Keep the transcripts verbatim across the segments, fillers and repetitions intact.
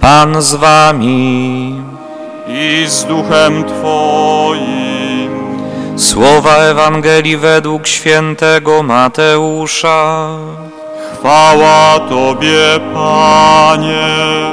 Pan z wami i z duchem Twoim. Słowa Ewangelii według świętego Mateusza. Chwała Tobie, Panie.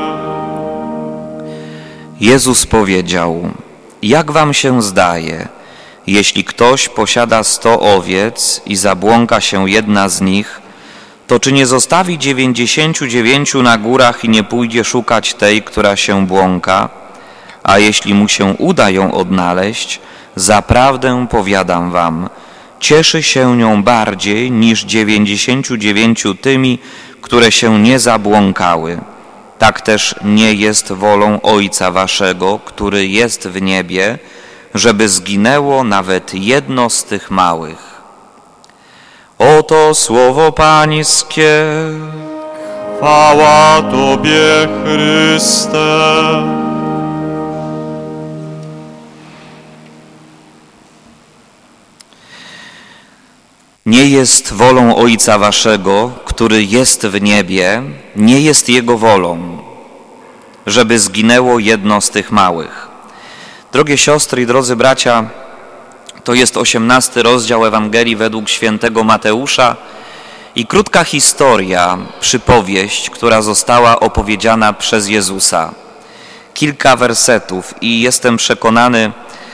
Jezus powiedział: jak wam się zdaje, jeśli ktoś posiada sto owiec i zabłąka się jedna z nich, to czy nie zostawi dziewięćdziesięciu dziewięciu na górach i nie pójdzie szukać tej, która się błąka? A jeśli mu się uda ją odnaleźć, zaprawdę powiadam wam, cieszy się nią bardziej niż dziewięćdziesięciu dziewięciu tymi, które się nie zabłąkały. Tak też nie jest wolą Ojca waszego, który jest w niebie, żeby zginęło nawet jedno z tych małych. Oto słowo Pańskie. Chwała Tobie, Chryste. Nie jest wolą Ojca waszego, który jest w niebie, nie jest Jego wolą, żeby zginęło jedno z tych małych. Drogie siostry i drodzy bracia, to jest osiemnasty rozdział Ewangelii według świętego Mateusza i krótka historia, przypowieść, która została opowiedziana przez Jezusa. Kilka wersetów i jestem przekonany,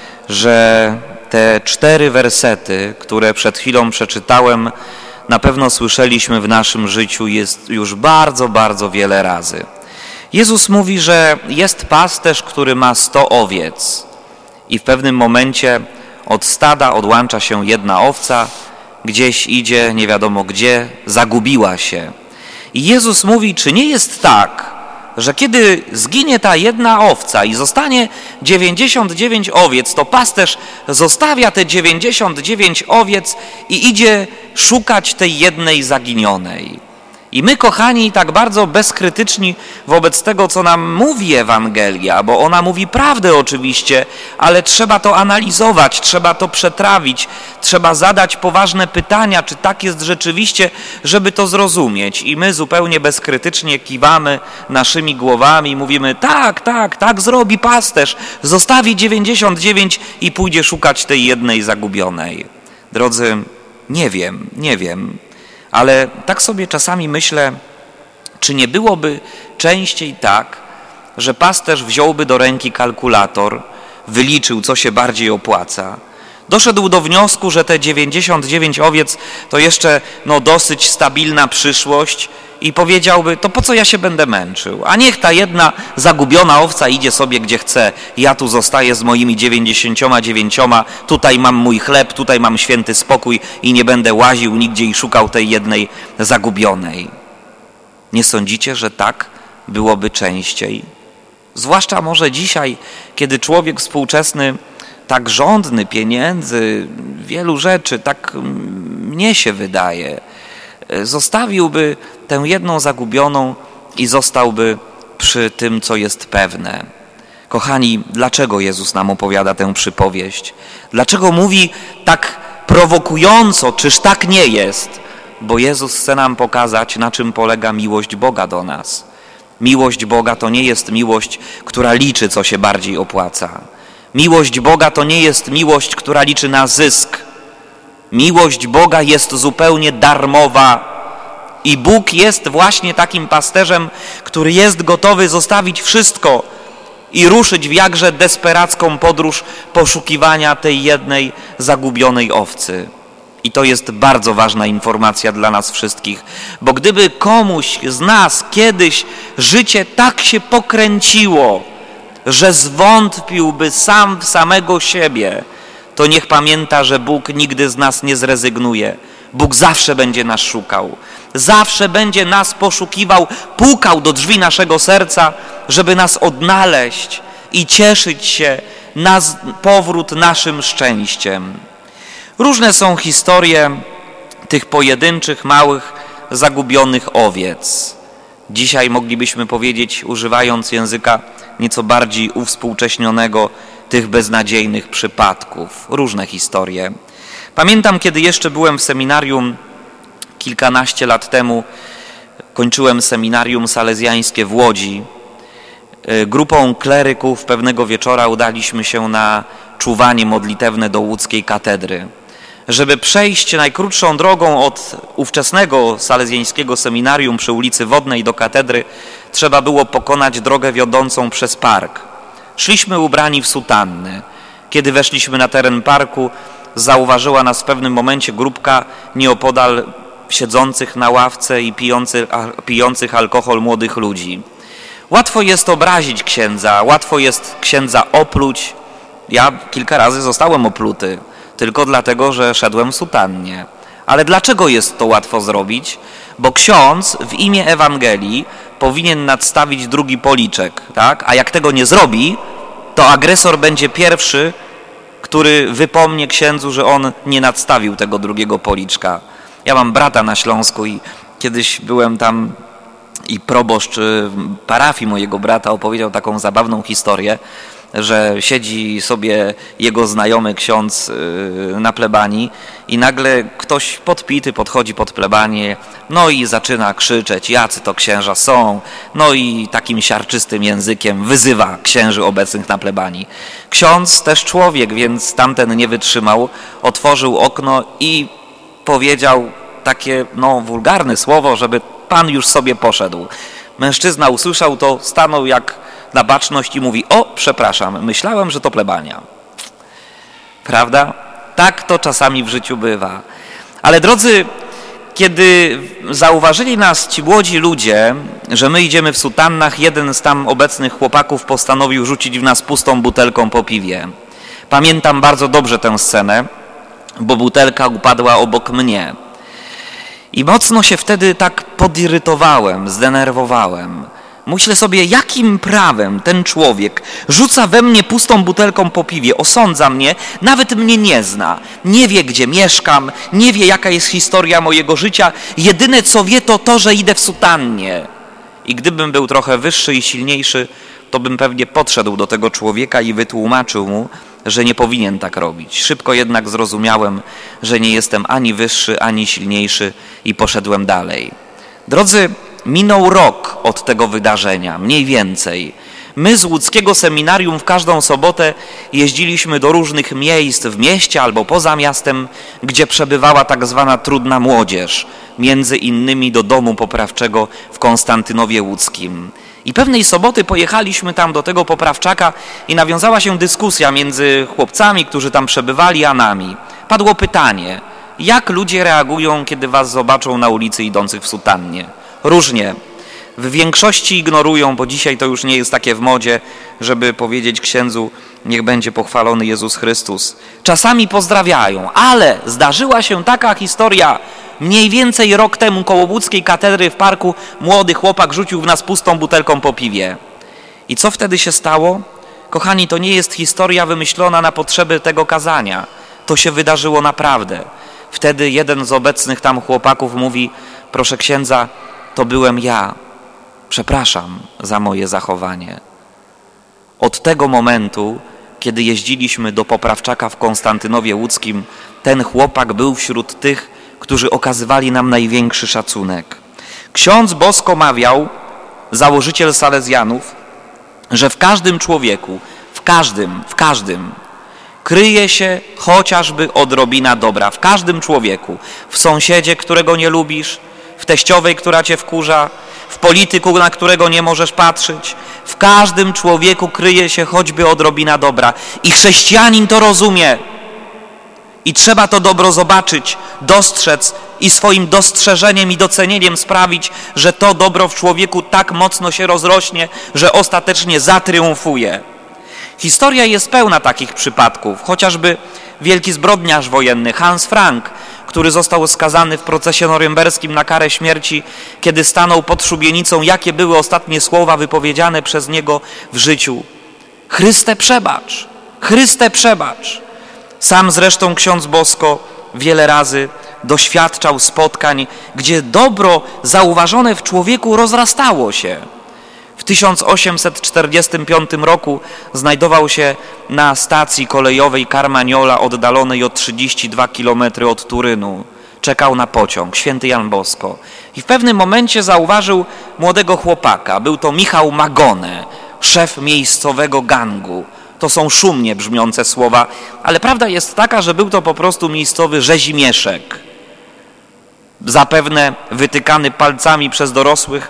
że te cztery wersety, które przed chwilą przeczytałem, na pewno słyszeliśmy w naszym życiu jest już bardzo, bardzo wiele razy. Jezus mówi, że jest pasterz, który ma sto owiec i w pewnym momencie od stada odłącza się jedna owca, gdzieś idzie, nie wiadomo gdzie, zagubiła się. I Jezus mówi, czy nie jest tak, że kiedy zginie ta jedna owca i zostanie dziewięćdziesiąt dziewięć owiec, to pasterz zostawia te dziewięćdziesiąt dziewięć owiec i idzie szukać tej jednej zaginionej. I my, kochani, tak bardzo bezkrytyczni wobec tego, co nam mówi Ewangelia, bo ona mówi prawdę oczywiście, ale trzeba to analizować, trzeba to przetrawić, trzeba zadać poważne pytania, czy tak jest rzeczywiście, żeby to zrozumieć. I my zupełnie bezkrytycznie kiwamy naszymi głowami i mówimy, tak, tak, tak zrobi pasterz, zostawi dziewięćdziesiąt dziewięć i pójdzie szukać tej jednej zagubionej. Drodzy, nie wiem, nie wiem. Ale tak sobie czasami myślę, czy nie byłoby częściej tak, że pasterz wziąłby do ręki kalkulator, wyliczył, co się bardziej opłaca, doszedł do wniosku, że te dziewięćdziesiąt dziewięć owiec to jeszcze no, dosyć stabilna przyszłość i powiedziałby, to po co ja się będę męczył? A niech ta jedna zagubiona owca idzie sobie gdzie chce. Ja tu zostaję z moimi dziewięćdziesięcioma dziewięcioma, tutaj mam mój chleb, tutaj mam święty spokój i nie będę łaził nigdzie i szukał tej jednej zagubionej. Nie sądzicie, że tak byłoby częściej? Zwłaszcza może dzisiaj, kiedy człowiek współczesny tak żądny pieniędzy, wielu rzeczy, tak mnie się wydaje, zostawiłby tę jedną zagubioną i zostałby przy tym, co jest pewne. Kochani, dlaczego Jezus nam opowiada tę przypowieść? Dlaczego mówi tak prowokująco, czyż tak nie jest? Bo Jezus chce nam pokazać, na czym polega miłość Boga do nas. Miłość Boga to nie jest miłość, która liczy, co się bardziej opłaca. Miłość Boga to nie jest miłość, która liczy na zysk. Miłość Boga jest zupełnie darmowa i Bóg jest właśnie takim pasterzem, który jest gotowy zostawić wszystko i ruszyć w jakże desperacką podróż poszukiwania tej jednej zagubionej owcy. I to jest bardzo ważna informacja dla nas wszystkich, bo gdyby komuś z nas kiedyś życie tak się pokręciło, że zwątpiłby sam w samego siebie, to niech pamięta, że Bóg nigdy z nas nie zrezygnuje. Bóg zawsze będzie nas szukał. Zawsze będzie nas poszukiwał, pukał do drzwi naszego serca, żeby nas odnaleźć i cieszyć się na powrót naszym szczęściem. Różne są historie tych pojedynczych, małych, zagubionych owiec. Dzisiaj moglibyśmy powiedzieć, używając języka nieco bardziej uwspółcześnionego, tych beznadziejnych przypadków. Różne historie. Pamiętam, kiedy jeszcze byłem w seminarium kilkanaście lat temu, kończyłem seminarium salezjańskie w Łodzi grupą kleryków pewnego wieczora udaliśmy się na czuwanie modlitewne do łódzkiej katedry. Żeby przejść najkrótszą drogą od ówczesnego salezjańskiego seminarium przy ulicy Wodnej do katedry, trzeba było pokonać drogę wiodącą przez park. Szliśmy ubrani w sutanny. Kiedy weszliśmy na teren parku, zauważyła nas w pewnym momencie grupka nieopodal siedzących na ławce i pijących, pijących alkohol młodych ludzi. Łatwo jest obrazić księdza, łatwo jest księdza opluć. Ja kilka razy zostałem opluty, tylko dlatego, że szedłem w sutannie. Ale dlaczego jest to łatwo zrobić? Bo ksiądz w imię Ewangelii powinien nadstawić drugi policzek, tak? A jak tego nie zrobi, to agresor będzie pierwszy, który wypomnie księdzu, że on nie nadstawił tego drugiego policzka. Ja mam brata na Śląsku i kiedyś byłem tam i proboszcz parafii mojego brata opowiedział taką zabawną historię, że siedzi sobie jego znajomy ksiądz na plebanii i nagle ktoś podpity podchodzi pod plebanię, no i zaczyna krzyczeć, jacy to księża są, no i takim siarczystym językiem wyzywa księży obecnych na plebanii. Ksiądz też człowiek, więc tamten nie wytrzymał, otworzył okno i powiedział takie no wulgarne słowo, żeby pan już sobie poszedł. Mężczyzna usłyszał to, stanął jak na baczność i mówi, o, przepraszam, myślałem, że to plebania. Prawda? Tak to czasami w życiu bywa. Ale drodzy, kiedy zauważyli nas ci młodzi ludzie, że my idziemy w sutannach, jeden z tam obecnych chłopaków postanowił rzucić w nas pustą butelką po piwie. Pamiętam bardzo dobrze tę scenę, bo butelka upadła obok mnie. I mocno się wtedy tak podirytowałem, zdenerwowałem. Myślę sobie, jakim prawem ten człowiek rzuca we mnie pustą butelką po piwie, osądza mnie, nawet mnie nie zna, nie wie, gdzie mieszkam, nie wie, jaka jest historia mojego życia. Jedyne, co wie, to to, że idę w sutannie. I gdybym był trochę wyższy i silniejszy, to bym pewnie podszedł do tego człowieka i wytłumaczył mu, że nie powinien tak robić. Szybko jednak zrozumiałem, że nie jestem ani wyższy, ani silniejszy i poszedłem dalej. Drodzy, minął rok od tego wydarzenia, mniej więcej. My z łódzkiego seminarium w każdą sobotę jeździliśmy do różnych miejsc w mieście albo poza miastem, gdzie przebywała tak zwana trudna młodzież, między innymi do domu poprawczego w Konstantynowie Łódzkim. I pewnej soboty pojechaliśmy tam do tego poprawczaka i nawiązała się dyskusja między chłopcami, którzy tam przebywali, a nami. Padło pytanie, jak ludzie reagują, kiedy was zobaczą na ulicy idących w sutannie? Różnie. W większości ignorują, bo dzisiaj to już nie jest takie w modzie, żeby powiedzieć księdzu, niech będzie pochwalony Jezus Chrystus. Czasami pozdrawiają, ale zdarzyła się taka historia. Mniej więcej rok temu koło łódzkiej katedry w parku młody chłopak rzucił w nas pustą butelką po piwie. I co wtedy się stało? Kochani, to nie jest historia wymyślona na potrzeby tego kazania. To się wydarzyło naprawdę. Wtedy jeden z obecnych tam chłopaków mówi, proszę księdza, to byłem ja. Przepraszam za moje zachowanie. Od tego momentu, kiedy jeździliśmy do poprawczaka w Konstantynowie Łódzkim, ten chłopak był wśród tych, którzy okazywali nam największy szacunek. Ksiądz Bosko mawiał, założyciel Salezjanów, że w każdym człowieku, w każdym, w każdym kryje się chociażby odrobina dobra. W każdym człowieku. W sąsiedzie, którego nie lubisz, w teściowej, która cię wkurza, w polityku, na którego nie możesz patrzeć. W każdym człowieku kryje się choćby odrobina dobra. I chrześcijanin to rozumie. I trzeba to dobro zobaczyć, dostrzec i swoim dostrzeżeniem i docenieniem sprawić, że to dobro w człowieku tak mocno się rozrośnie, że ostatecznie zatriumfuje. Historia jest pełna takich przypadków, chociażby wielki zbrodniarz wojenny Hans Frank, który został skazany w procesie norymberskim na karę śmierci, kiedy stanął pod szubienicą, jakie były ostatnie słowa wypowiedziane przez niego w życiu. Chryste przebacz, Chryste przebacz. Sam zresztą ksiądz Bosko wiele razy doświadczał spotkań, gdzie dobro zauważone w człowieku rozrastało się. W tysiąc osiemset czterdziestym piątym roku znajdował się na stacji kolejowej Carmagnola, oddalonej o trzydzieści dwa kilometry od Turynu. Czekał na pociąg, święty Jan Bosko. I w pewnym momencie zauważył młodego chłopaka. Był to Michał Magone, szef miejscowego gangu. To są szumnie brzmiące słowa, ale prawda jest taka, że był to po prostu miejscowy rzezimieszek. Zapewne wytykany palcami przez dorosłych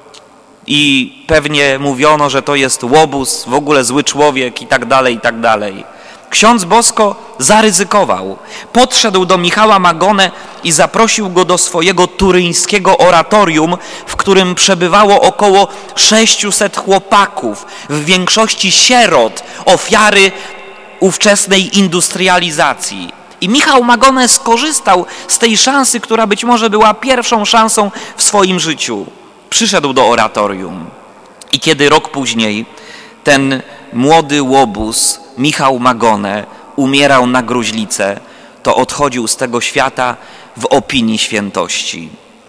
i pewnie mówiono, że to jest łobuz, w ogóle zły człowiek i tak dalej, i tak dalej. Ksiądz Bosko zaryzykował. Podszedł do Michała Magonę i zaprosił go do swojego turyńskiego oratorium, w którym przebywało około sześciuset chłopaków, w większości sierot, ofiary ówczesnej industrializacji. I Michał Magone skorzystał z tej szansy, która być może była pierwszą szansą w swoim życiu. Przyszedł do oratorium i kiedy rok później ten młody łobuz, Michał Magone, umierał na gruźlicę, to odchodził z tego świata w opinii świętości.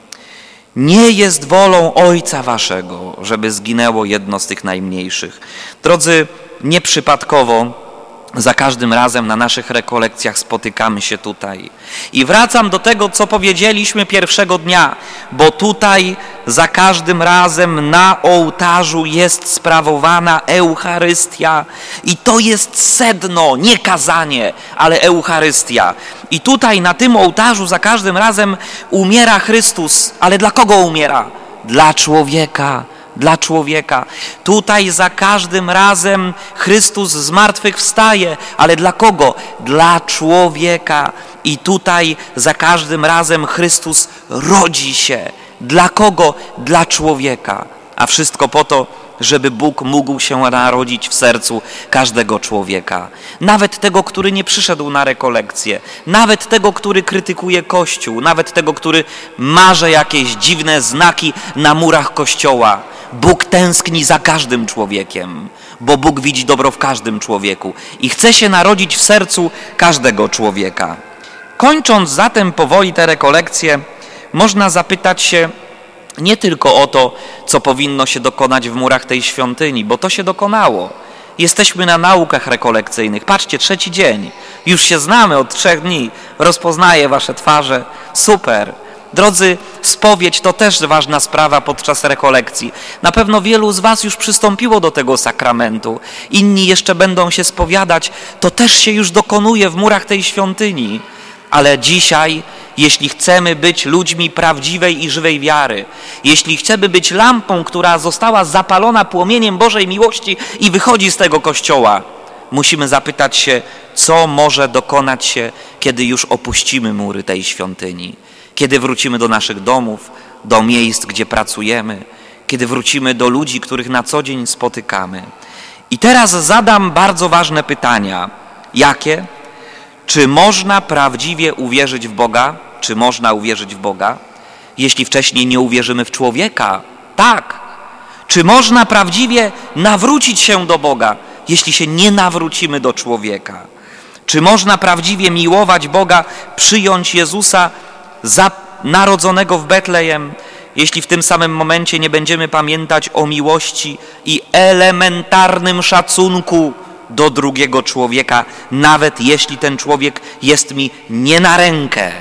Nie jest wolą Ojca Waszego, żeby zginęło jedno z tych najmniejszych. Drodzy, nieprzypadkowo za każdym razem na naszych rekolekcjach spotykamy się tutaj. I wracam do tego, co powiedzieliśmy pierwszego dnia, bo tutaj za każdym razem na ołtarzu jest sprawowana Eucharystia i to jest sedno, nie kazanie, ale Eucharystia. I tutaj na tym ołtarzu za każdym razem umiera Chrystus, ale dla kogo umiera? Dla człowieka. Dla człowieka. Tutaj za każdym razem Chrystus zmartwychwstaje, ale dla kogo? Dla człowieka. I tutaj za każdym razem Chrystus rodzi się. Dla kogo? Dla człowieka. A wszystko po to, żeby Bóg mógł się narodzić w sercu każdego człowieka. Nawet tego, który nie przyszedł na rekolekcję, nawet tego, który krytykuje Kościół, nawet tego, który maże jakieś dziwne znaki na murach Kościoła. Bóg tęskni za każdym człowiekiem, bo Bóg widzi dobro w każdym człowieku i chce się narodzić w sercu każdego człowieka. Kończąc zatem powoli te rekolekcje, można zapytać się nie tylko o to, co powinno się dokonać w murach tej świątyni, bo to się dokonało. Jesteśmy na naukach rekolekcyjnych. Patrzcie, trzeci dzień. Już się znamy od trzech dni. Rozpoznaję wasze twarze. Super. Drodzy, spowiedź to też ważna sprawa podczas rekolekcji. Na pewno wielu z was już przystąpiło do tego sakramentu. Inni jeszcze będą się spowiadać. To też się już dokonuje w murach tej świątyni. Ale dzisiaj, jeśli chcemy być ludźmi prawdziwej i żywej wiary, jeśli chcemy być lampą, która została zapalona płomieniem Bożej miłości i wychodzi z tego Kościoła, musimy zapytać się, co może dokonać się, kiedy już opuścimy mury tej świątyni, kiedy wrócimy do naszych domów, do miejsc, gdzie pracujemy, kiedy wrócimy do ludzi, których na co dzień spotykamy. I teraz zadam bardzo ważne pytania. Jakie? Czy można prawdziwie uwierzyć w Boga? Czy można uwierzyć w Boga, jeśli wcześniej nie uwierzymy w człowieka? Tak. Czy można prawdziwie nawrócić się do Boga, jeśli się nie nawrócimy do człowieka? Czy można prawdziwie miłować Boga, przyjąć Jezusa za narodzonego w Betlejem, jeśli w tym samym momencie nie będziemy pamiętać o miłości i elementarnym szacunku do drugiego człowieka, nawet jeśli ten człowiek jest mi nie na rękę?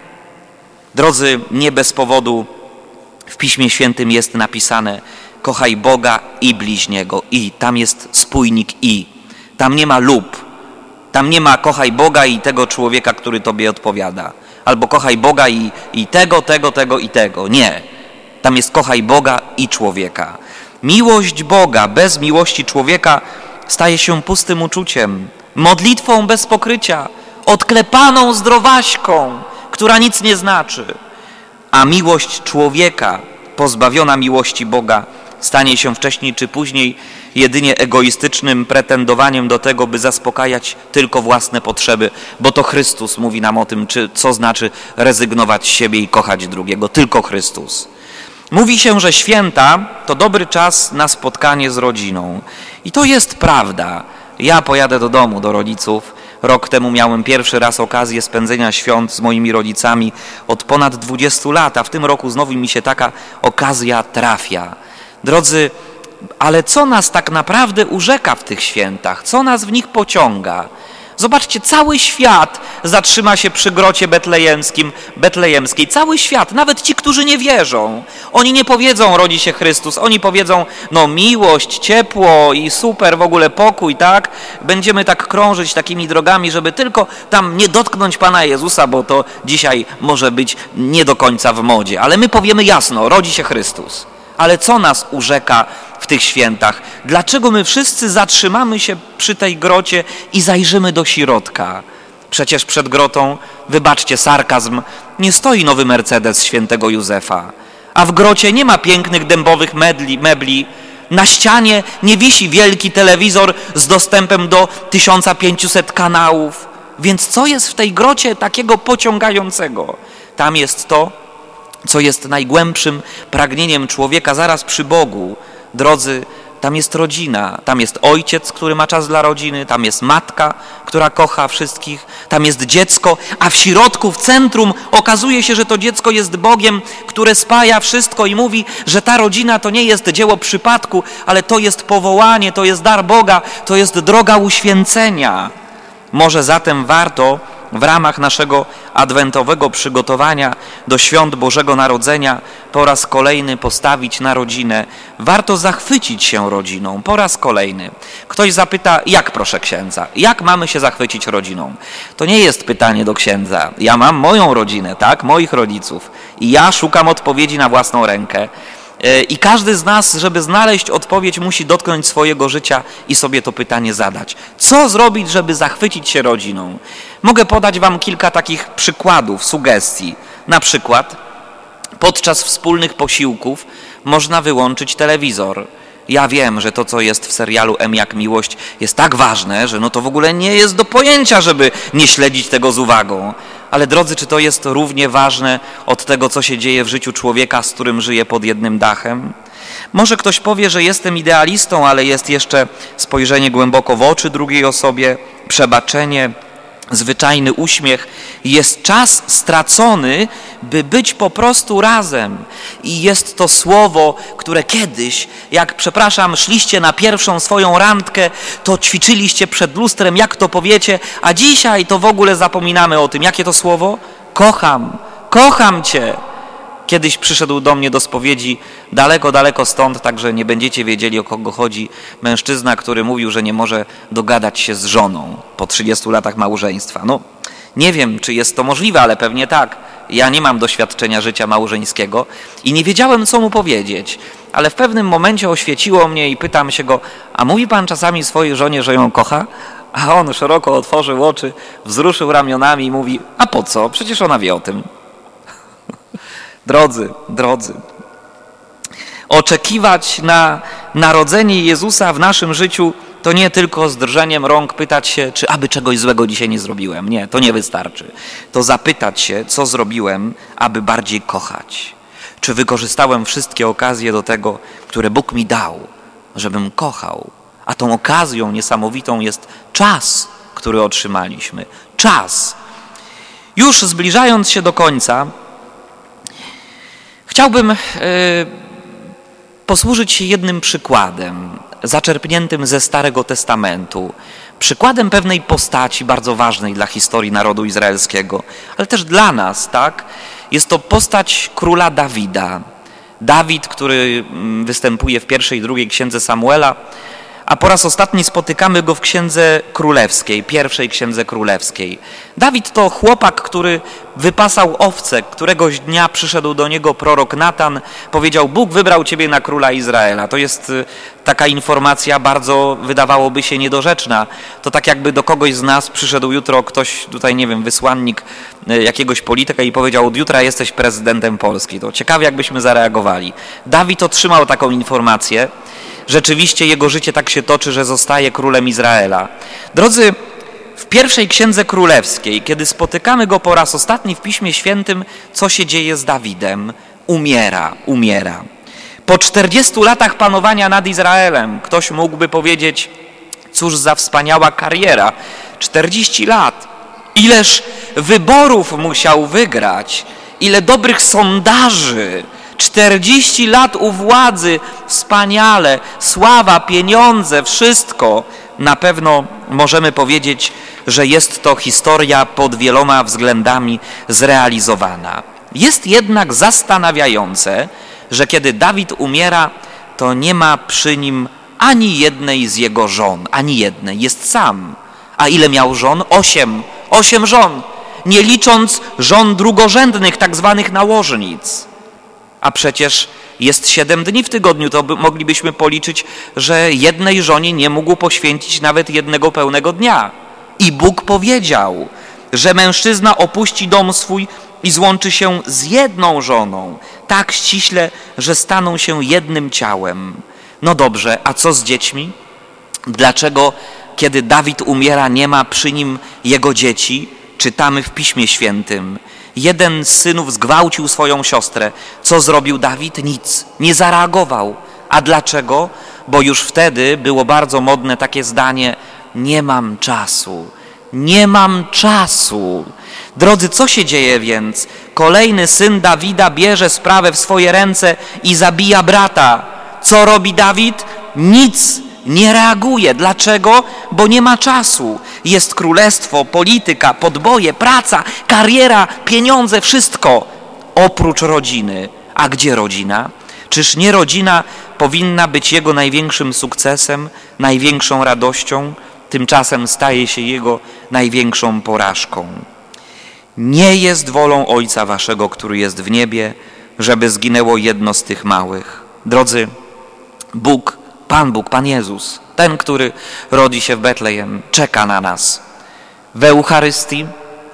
Drodzy, nie bez powodu w Piśmie Świętym jest napisane: kochaj Boga i bliźniego. I tam jest spójnik i. Tam nie ma lub. Tam nie ma kochaj Boga i tego człowieka, który tobie odpowiada. Albo kochaj Boga i, i tego, tego, tego i tego. Nie. Tam jest kochaj Boga i człowieka. Miłość Boga bez miłości człowieka staje się pustym uczuciem, modlitwą bez pokrycia, odklepaną zdrowaśką, która nic nie znaczy. A miłość człowieka, pozbawiona miłości Boga, stanie się wcześniej czy później jedynie egoistycznym pretendowaniem do tego, by zaspokajać tylko własne potrzeby, bo to Chrystus mówi nam o tym, czy, co znaczy rezygnować z siebie i kochać drugiego. Tylko Chrystus. Mówi się, że święta to dobry czas na spotkanie z rodziną. I to jest prawda. Ja pojadę do domu, do rodziców. Rok temu miałem pierwszy raz okazję spędzenia świąt z moimi rodzicami od ponad dwudziestu lat, a w tym roku znowu mi się taka okazja trafia. Drodzy, ale co nas tak naprawdę urzeka w tych świętach? Co nas w nich pociąga? Zobaczcie, cały świat zatrzyma się przy grocie betlejemskim, betlejemskiej. Cały świat, nawet ci, którzy nie wierzą. Oni nie powiedzą, rodzi się Chrystus. Oni powiedzą, no miłość, ciepło i super, w ogóle pokój, tak? Będziemy tak krążyć takimi drogami, żeby tylko tam nie dotknąć Pana Jezusa, bo to dzisiaj może być nie do końca w modzie. Ale my powiemy jasno, rodzi się Chrystus. Ale co nas urzeka w tych świętach? Dlaczego my wszyscy zatrzymamy się przy tej grocie i zajrzymy do środka? Przecież przed grotą, wybaczcie sarkazm, nie stoi nowy Mercedes świętego Józefa, a w grocie nie ma pięknych dębowych mebli, mebli. Na ścianie nie wisi wielki telewizor z dostępem do tysiąc pięćset kanałów. Więc co jest w tej grocie takiego pociągającego? Tam jest to, co jest najgłębszym pragnieniem człowieka zaraz przy Bogu. Drodzy, tam jest rodzina, tam jest ojciec, który ma czas dla rodziny, tam jest matka, która kocha wszystkich, tam jest dziecko, a w środku, w centrum okazuje się, że to dziecko jest Bogiem, które spaja wszystko i mówi, że ta rodzina to nie jest dzieło przypadku, ale to jest powołanie, to jest dar Boga, to jest droga uświęcenia. Może zatem warto w ramach naszego adwentowego przygotowania do świąt Bożego Narodzenia po raz kolejny postawić na rodzinę. Warto zachwycić się rodziną po raz kolejny. Ktoś zapyta, jak proszę księdza, jak mamy się zachwycić rodziną? To nie jest pytanie do księdza. Ja mam moją rodzinę, tak, moich rodziców i ja szukam odpowiedzi na własną rękę. I każdy z nas, żeby znaleźć odpowiedź, musi dotknąć swojego życia i sobie to pytanie zadać. Co zrobić, żeby zachwycić się rodziną? Mogę podać wam kilka takich przykładów, sugestii. Na przykład podczas wspólnych posiłków można wyłączyć telewizor. Ja wiem, że to, co jest w serialu M jak miłość, jest tak ważne, że no to w ogóle nie jest do pojęcia, żeby nie śledzić tego z uwagą. Ale drodzy, czy to jest równie ważne od tego, co się dzieje w życiu człowieka, z którym żyje pod jednym dachem? Może ktoś powie, że jestem idealistą, ale jest jeszcze spojrzenie głęboko w oczy drugiej osobie, przebaczenie, zwyczajny uśmiech. Jest czas stracony, by być po prostu razem. I jest to słowo, które kiedyś, jak, przepraszam, szliście na pierwszą swoją randkę, to ćwiczyliście przed lustrem, jak to powiecie, a dzisiaj to w ogóle zapominamy o tym. Jakie to słowo? Kocham, kocham Cię. Kiedyś przyszedł do mnie do spowiedzi daleko, daleko stąd, także nie będziecie wiedzieli, o kogo chodzi, mężczyzna, który mówił, że nie może dogadać się z żoną po trzydziestu latach małżeństwa. No, nie wiem, czy jest to możliwe, ale pewnie tak. Ja nie mam doświadczenia życia małżeńskiego i nie wiedziałem, co mu powiedzieć. Ale w pewnym momencie oświeciło mnie i pytam się go, a mówi pan czasami swojej żonie, że ją kocha? A on szeroko otworzył oczy, wzruszył ramionami i mówi, a po co? Przecież ona wie o tym. Drodzy, drodzy, oczekiwać na narodzenie Jezusa w naszym życiu to nie tylko z drżeniem rąk pytać się, czy aby czegoś złego dzisiaj nie zrobiłem. Nie, to nie wystarczy. To zapytać się, co zrobiłem, aby bardziej kochać. Czy wykorzystałem wszystkie okazje do tego, które Bóg mi dał, żebym kochał. A tą okazją niesamowitą jest czas, który otrzymaliśmy. Czas. Już zbliżając się do końca, chciałbym y, posłużyć się jednym przykładem, zaczerpniętym ze Starego Testamentu. Przykładem pewnej postaci bardzo ważnej dla historii narodu izraelskiego, ale też dla nas, tak? Jest to postać króla Dawida. Dawid, który występuje w pierwszej i drugiej księdze Samuela, a po raz ostatni spotykamy go w Księdze Królewskiej, pierwszej Księdze Królewskiej. Dawid to chłopak, który wypasał owce. Któregoś dnia przyszedł do niego prorok Natan, powiedział, Bóg wybrał ciebie na króla Izraela. To jest taka informacja bardzo, wydawałoby się, niedorzeczna. To tak jakby do kogoś z nas przyszedł jutro ktoś, tutaj nie wiem, wysłannik jakiegoś polityka i powiedział, od jutra jesteś prezydentem Polski. To ciekawie, jakbyśmy zareagowali. Dawid otrzymał taką informację. Rzeczywiście jego życie tak się toczy, że zostaje królem Izraela. Drodzy, w pierwszej Księdze Królewskiej, kiedy spotykamy go po raz ostatni w Piśmie Świętym, co się dzieje z Dawidem? Umiera, umiera. Po czterdziestu latach panowania nad Izraelem, ktoś mógłby powiedzieć, cóż za wspaniała kariera, czterdzieści lat. Ileż wyborów musiał wygrać, ile dobrych sondaży, czterdzieści lat u władzy, wspaniale, sława, pieniądze, wszystko. Na pewno możemy powiedzieć, że jest to historia pod wieloma względami zrealizowana. Jest jednak zastanawiające, że kiedy Dawid umiera, to nie ma przy nim ani jednej z jego żon, ani jednej, jest sam. A ile miał żon? Osiem. Osiem żon, nie licząc żon drugorzędnych, tak zwanych nałożnic. A przecież jest siedem dni w tygodniu, to by, moglibyśmy policzyć, że jednej żonie nie mógł poświęcić nawet jednego pełnego dnia. I Bóg powiedział, że mężczyzna opuści dom swój i złączy się z jedną żoną, tak ściśle, że staną się jednym ciałem. No dobrze, a co z dziećmi? Dlaczego, kiedy Dawid umiera, nie ma przy nim jego dzieci? Czytamy w Piśmie Świętym. Jeden z synów zgwałcił swoją siostrę. Co zrobił Dawid? Nic. Nie zareagował. A dlaczego? Bo już wtedy było bardzo modne takie zdanie: nie mam czasu. Nie mam czasu. Drodzy, co się dzieje więc? Kolejny syn Dawida bierze sprawę w swoje ręce i zabija brata. Co robi Dawid? Nic. Nie reaguje. Dlaczego? Bo nie ma czasu. Jest królestwo, polityka, podboje, praca, kariera, pieniądze, wszystko oprócz rodziny. A gdzie rodzina? Czyż nie rodzina powinna być jego największym sukcesem, największą radością? Tymczasem staje się jego największą porażką. Nie jest wolą Ojca waszego, który jest w niebie, żeby zginęło jedno z tych małych. Drodzy, Bóg, Pan Bóg, Pan Jezus, ten, który rodzi się w Betlejem, czeka na nas w Eucharystii,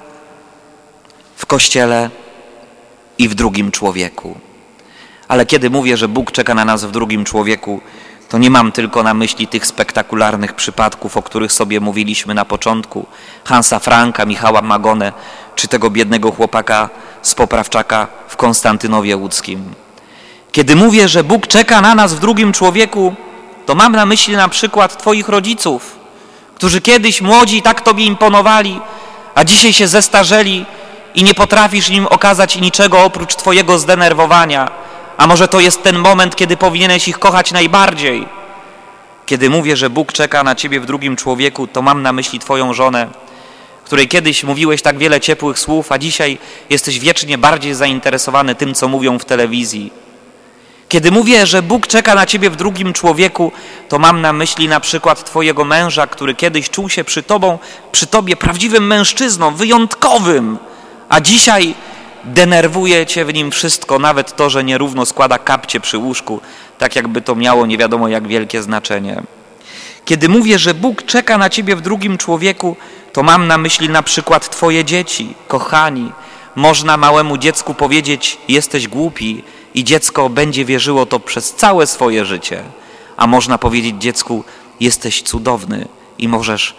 w Kościele i w drugim człowieku. Ale kiedy mówię, że Bóg czeka na nas w drugim człowieku, to nie mam tylko na myśli tych spektakularnych przypadków, o których sobie mówiliśmy na początku, Hansa Franka, Michała Magonę, czy tego biednego chłopaka z Poprawczaka w Konstantynowie Łódzkim. Kiedy mówię, że Bóg czeka na nas w drugim człowieku, to mam na myśli na przykład twoich rodziców, którzy kiedyś młodzi tak tobie imponowali, a dzisiaj się zestarzeli i nie potrafisz im okazać niczego oprócz twojego zdenerwowania. A może to jest ten moment, kiedy powinieneś ich kochać najbardziej? Kiedy mówię, że Bóg czeka na ciebie w drugim człowieku, to mam na myśli twoją żonę, której kiedyś mówiłeś tak wiele ciepłych słów, a dzisiaj jesteś wiecznie bardziej zainteresowany tym, co mówią w telewizji. Kiedy mówię, że Bóg czeka na ciebie w drugim człowieku, to mam na myśli na przykład twojego męża, który kiedyś czuł się przy tobą, przy tobie prawdziwym mężczyzną, wyjątkowym, a dzisiaj denerwuje cię w nim wszystko, nawet to, że nierówno składa kapcie przy łóżku, tak jakby to miało nie wiadomo jak wielkie znaczenie. Kiedy mówię, że Bóg czeka na ciebie w drugim człowieku, to mam na myśli na przykład twoje dzieci, kochani. Można małemu dziecku powiedzieć: jesteś głupi, i dziecko będzie wierzyło to przez całe swoje życie. A można powiedzieć dziecku: jesteś cudowny, i możesz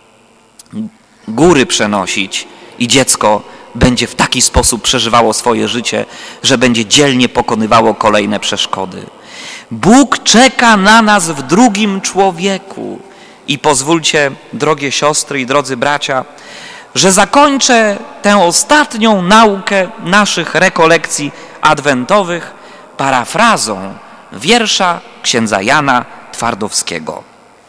góry przenosić, i dziecko będzie w taki sposób przeżywało swoje życie, że będzie dzielnie pokonywało kolejne przeszkody. Bóg czeka na nas w drugim człowieku. I pozwólcie, drogie siostry i drodzy bracia, że zakończę tę ostatnią naukę naszych rekolekcji adwentowych parafrazą wiersza księdza Jana Twardowskiego.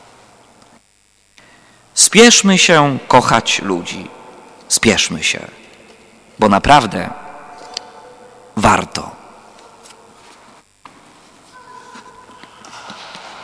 Spieszmy się kochać ludzi. Spieszmy się, bo naprawdę warto.